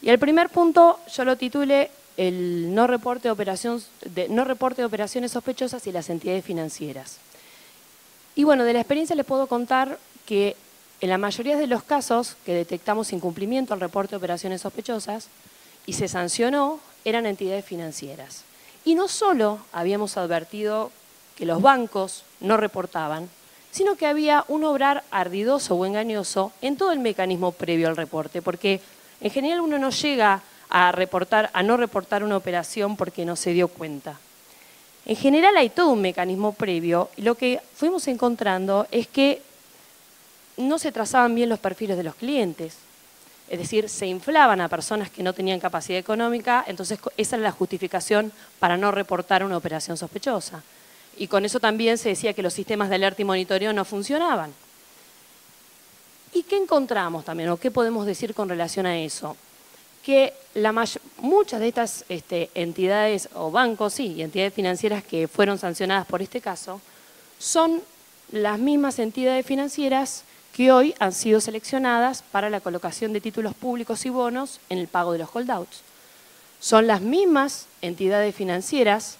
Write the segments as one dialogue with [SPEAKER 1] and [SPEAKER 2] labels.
[SPEAKER 1] Y el primer punto yo lo titulé el no reporte de operaciones sospechosas y las entidades financieras. Y bueno, de la experiencia les puedo contar que en la mayoría de los casos que detectamos incumplimiento al reporte de operaciones sospechosas y se sancionó, eran entidades financieras. Y no solo habíamos advertido que los bancos no reportaban, sino que había un obrar ardidoso o engañoso en todo el mecanismo previo al reporte, porque en general uno no llega a no reportar una operación porque no se dio cuenta. En general hay todo un mecanismo previo y lo que fuimos encontrando es que no se trazaban bien los perfiles de los clientes. Es decir, se inflaban a personas que no tenían capacidad económica, entonces esa era la justificación para no reportar una operación sospechosa. Y con eso también se decía que los sistemas de alerta y monitoreo no funcionaban. ¿Y qué encontramos también, o qué podemos decir con relación a eso? Que muchas de estas entidades o bancos, sí, y entidades financieras que fueron sancionadas por este caso, son las mismas entidades financieras que hoy han sido seleccionadas para la colocación de títulos públicos y bonos en el pago de los holdouts. Son las mismas entidades financieras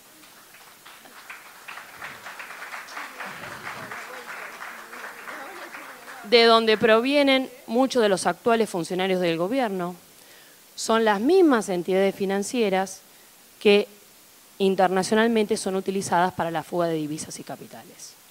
[SPEAKER 1] de donde provienen muchos de los actuales funcionarios del gobierno. Son las mismas entidades financieras que internacionalmente son utilizadas para la fuga de divisas y capitales.